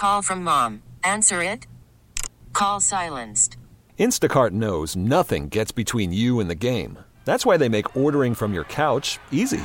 Call from mom. Answer it. Call silenced. Instacart knows nothing gets between you and the game. That's why they make ordering from your couch easy.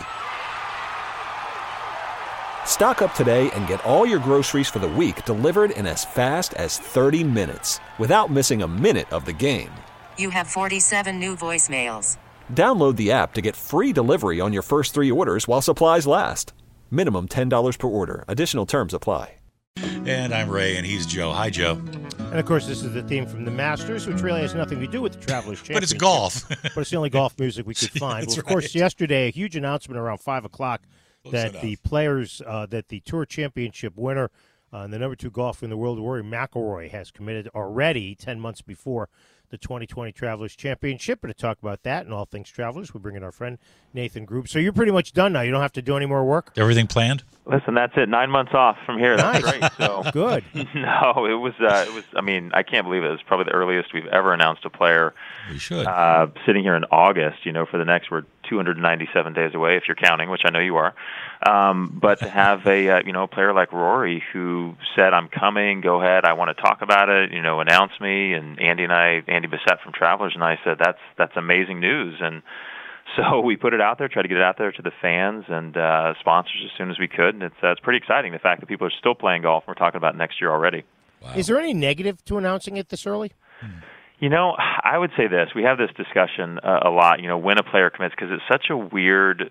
Stock up today and get all your groceries for the week delivered in as fast as 30 minutes without missing a minute of the game. You have 47 new voicemails. Download the app to get free delivery on your first 3 orders while supplies last. Minimum $10 per order. Additional terms apply. And I'm Ray, and he's Joe. Hi, Joe. And, of course, this is the theme from the Masters, which really has nothing to do with the Travelers' Championship. But it's golf. But it's the only golf music we could find. That's Well, of course, right. yesterday, a huge announcement around 5 o'clock that the players, that the Tour Championship winner and the number 2 golfer in the world, Rory McIlroy, has committed already 10 months before the 2020 Travelers Championship. And to talk about that and all things Travelers, we bring in our friend Nathan Group. So you're pretty much done now. You don't have to do any more work? Everything planned? Listen, that's it. 9 months off from here. That's Nice. great. So Good. no, it was. I mean, I can't believe it. It was probably the earliest we've ever announced a player. We should. Sitting here in August, for the next, we're 297 days away, if you're counting, which I know you are. But to have a player like Rory who said, "I'm coming. Go ahead. I want to talk about it. Announce me." And Andy Bissett from Travelers and I said, "That's amazing news." And so we put it out there, tried to get it out there to the fans and sponsors as soon as we could. And it's pretty exciting, the fact that people are still playing golf. We're talking about next year already. Wow. Is there any negative to announcing it this early? I would say this. We have this discussion a lot, when a player commits, because it's such a weird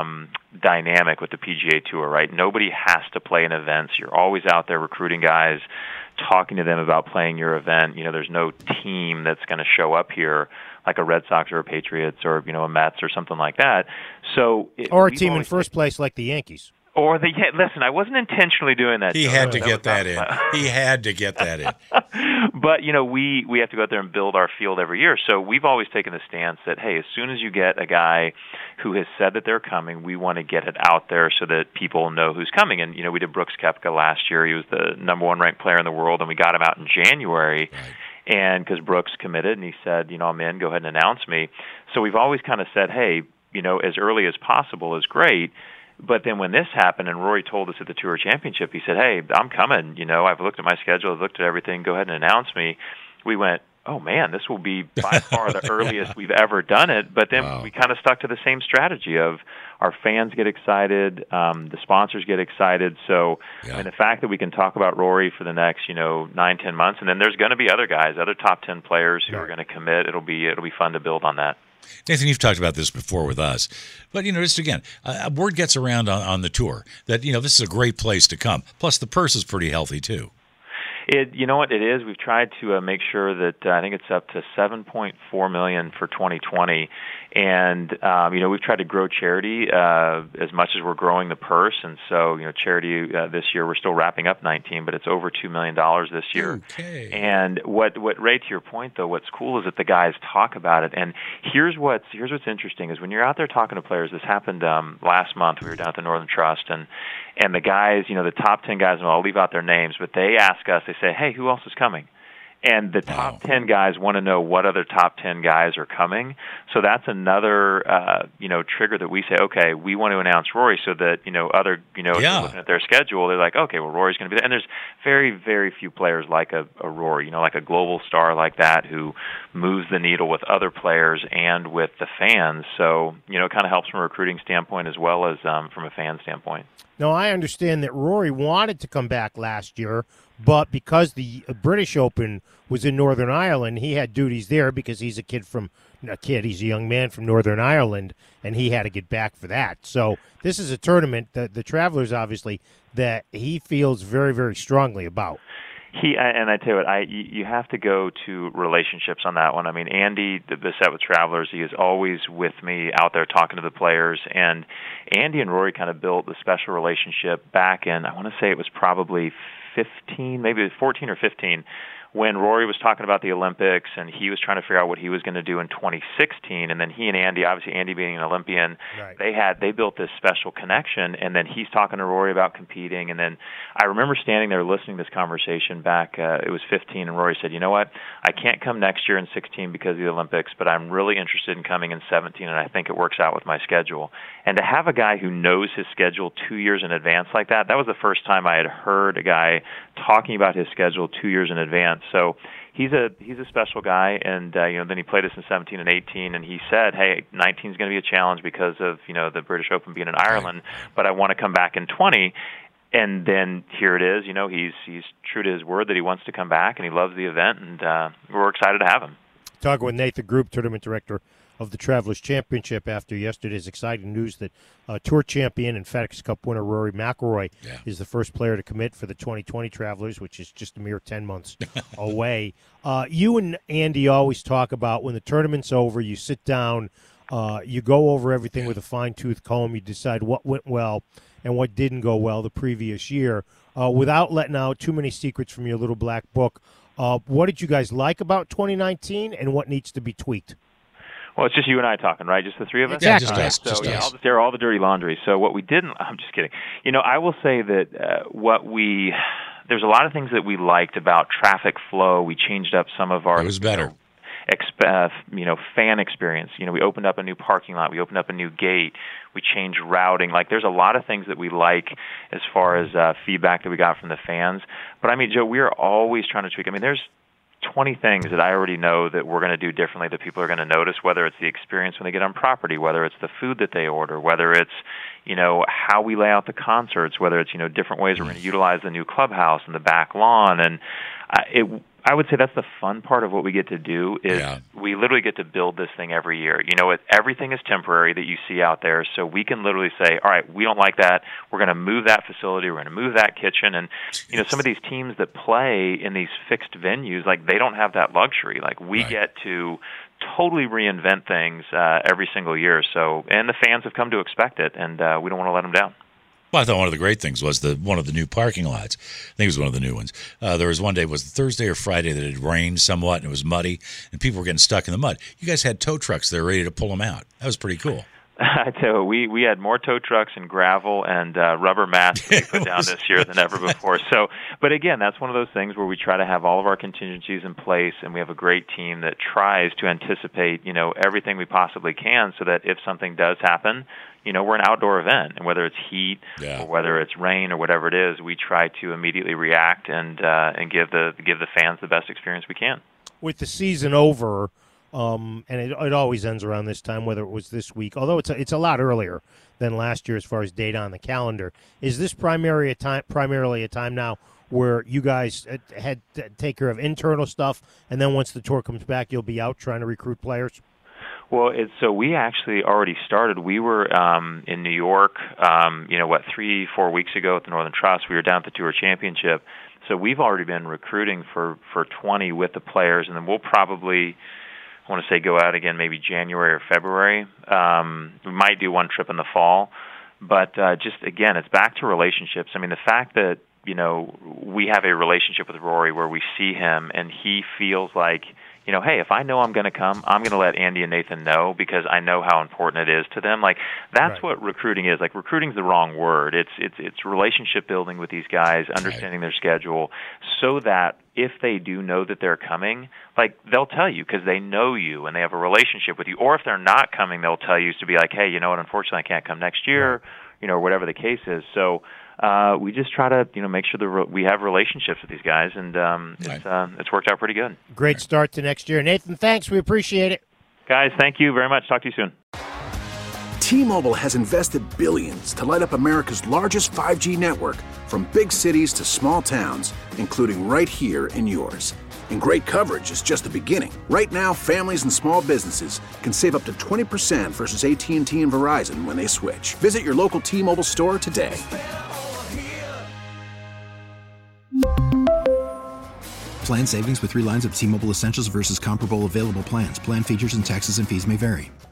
dynamic with the PGA Tour, right? Nobody has to play in events. You're always out there recruiting guys, talking to them about playing your event. There's no team that's going to show up here like a Red Sox or a Patriots or, a Mets or something like that. So Or a team in first place like the Yankees. Or listen, I wasn't intentionally doing that. He had to get that in. He had to get that in. But, we have to go out there and build our field every year. So we've always taken the stance that, hey, as soon as you get a guy who has said that they're coming, we want to get it out there so that people know who's coming. And, we did Brooks Koepka last year. He was the number 1 ranked player in the world, and we got him out in January. Right. And because Brooks committed, and he said, I'm in, go ahead and announce me. So we've always kind of said, hey, as early as possible is great. But then when this happened, and Rory told us at the Tour Championship, he said, hey, I'm coming. I've looked at my schedule, I've looked at everything, go ahead and announce me. We went, oh, man, this will be by far the earliest we've ever done it. But then we kind of stuck to the same strategy of our fans get excited, the sponsors get excited. So the fact that we can talk about Rory for the next, 9-10 months, and then there's going to be other guys, other top 10 players who are going to commit. It'll be fun to build on that. Nathan, you've talked about this before with us, but just again, word gets around on the tour that this is a great place to come. Plus, the purse is pretty healthy too. You know what it is? We've tried to make sure that I think it's up to $7.4 million for 2020, and we've tried to grow charity as much as we're growing the purse, and so charity this year we're still wrapping up 19, but it's over $2 million this year. Okay. And what Ray, to your point though, what's cool is that the guys talk about it, and here's what's interesting is when you're out there talking to players. This happened last month. We were down at the Northern Trust, and the guys, the top 10 guys, and I'll leave out their names, but they ask us, they say, hey, who else is coming? And the top 10 guys want to know what other top 10 guys are coming. So that's another, trigger that we say, okay, we want to announce Rory so that, other, if they're looking at their schedule, they're like, okay, well, Rory's going to be there. And there's very, very few players like a Rory, like a global star like that who moves the needle with other players and with the fans. So, it kind of helps from a recruiting standpoint as well as from a fan standpoint. Now, I understand that Rory wanted to come back last year, but because the British Open was in Northern Ireland, he had duties there because he's he's a young man from Northern Ireland, and he had to get back for that. So this is a tournament, the Travelers, obviously, that he feels very, very strongly about. And I tell you what, you have to go to relationships on that one. I mean, Andy Bissett with Travelers, he is always with me out there talking to the players. And Andy and Rory kind of built a special relationship back in, I want to say it was probably 15, maybe 14 or 15, when Rory was talking about the Olympics and he was trying to figure out what he was going to do in 2016, and then he and Andy, obviously Andy being an Olympian, right. they built this special connection, and then he's talking to Rory about competing, and then I remember standing there listening to this conversation back, it was 15, and Rory said, you know what, I can't come next year in 16 because of the Olympics, but I'm really interested in coming in 17, and I think it works out with my schedule. And to have a guy who knows his schedule 2 years in advance like that was the first time I had heard a guy by talking about his schedule 2 years in advance. So he's a special guy, and then he played us in 17 and 18, and he said, hey, 19 is going to be a challenge because of the British Open being in Ireland, but I want to come back in 20. And then here it is. He's true to his word that he wants to come back, and he loves the event, and we're excited to have him. Talking with Nathan Group, tournament director of the Travelers Championship, after yesterday's exciting news that Tour champion and FedEx Cup winner Rory McIlroy is the first player to commit for the 2020 Travelers, which is just a mere 10 months away. You and Andy always talk about when the tournament's over, you sit down, you go over everything with a fine-tooth comb, you decide what went well and what didn't go well the previous year. Without letting out too many secrets from your little black book, what did you guys like about 2019 and what needs to be tweaked? Well, it's just you and I talking, right? Just the three of us? Yeah, just us. So, I'll just air all the dirty laundry. So what we didn't, I'm just kidding. I will say that there's a lot of things that we liked about traffic flow. We changed up some of our... It was better. Fan experience. We opened up a new parking lot. We opened up a new gate. We changed routing. There's a lot of things that we like as far as feedback that we got from the fans. But, Joe, we are always trying to tweak. There's 20 things that I already know that we're going to do differently that people are going to notice, whether it's the experience when they get on property, whether it's the food that they order, whether it's, how we lay out the concerts, whether it's, different ways we're going to utilize the new clubhouse and the back lawn. And I would say that's the fun part of what we get to do is we literally get to build this thing every year. Everything is temporary that you see out there, so we can literally say, all right, we don't like that. We're going to move that facility. We're going to move that kitchen. And, some of these teams that play in these fixed venues, they don't have that luxury. We get to totally reinvent things every single year. So, and the fans have come to expect it, and we don't want to let them down. Well, I thought one of the great things was one of the new parking lots. I think it was one of the new ones. There was one day, was it Thursday or Friday, that it had rained somewhat and it was muddy and people were getting stuck in the mud. You guys had tow trucks there ready to pull them out. That was pretty cool. I tell you, we had more tow trucks and gravel and rubber mats that we put down this year than ever before. So, but again, that's one of those things where we try to have all of our contingencies in place, and we have a great team that tries to anticipate, everything we possibly can, so that if something does happen, we're an outdoor event, and whether it's heat or whether it's rain or whatever it is, we try to immediately react and give the fans the best experience we can. With the season over. And it always ends around this time, whether it was this week, although it's a lot earlier than last year as far as data on the calendar. Is this primarily a time now where you guys had to take care of internal stuff, and then once the tour comes back, you'll be out trying to recruit players? Well, so we actually already started. We were in New York, 3-4 weeks ago at the Northern Trust. We were down at the Tour Championship. So we've already been recruiting for 20 with the players, and then we'll probably, I want to say, go out again maybe January or February. We might do one trip in the fall. But just, again, it's back to relationships. The fact that, we have a relationship with Rory where we see him and he feels like, hey, if I know I'm going to come, I'm going to let Andy and Nathan know because I know how important it is to them. That's what recruiting is. Recruiting's the wrong word. It's relationship building with these guys, understanding their schedule, so that if they do know that they're coming, they'll tell you because they know you and they have a relationship with you. Or if they're not coming, they'll tell you to be like, hey, you know what, unfortunately I can't come next year, or whatever the case is. So we just try to, make sure that we have relationships with these guys, and it's worked out pretty good. Great start to next year. Nathan, thanks. We appreciate it. Guys, thank you very much. Talk to you soon. T-Mobile has invested billions to light up America's largest 5G network, from big cities to small towns, including right here in yours. And great coverage is just the beginning. Right now, families and small businesses can save up to 20% versus AT&T and Verizon when they switch. Visit your local T-Mobile store today. Plan savings with 3 lines of T-Mobile Essentials versus comparable available plans. Plan features and taxes and fees may vary.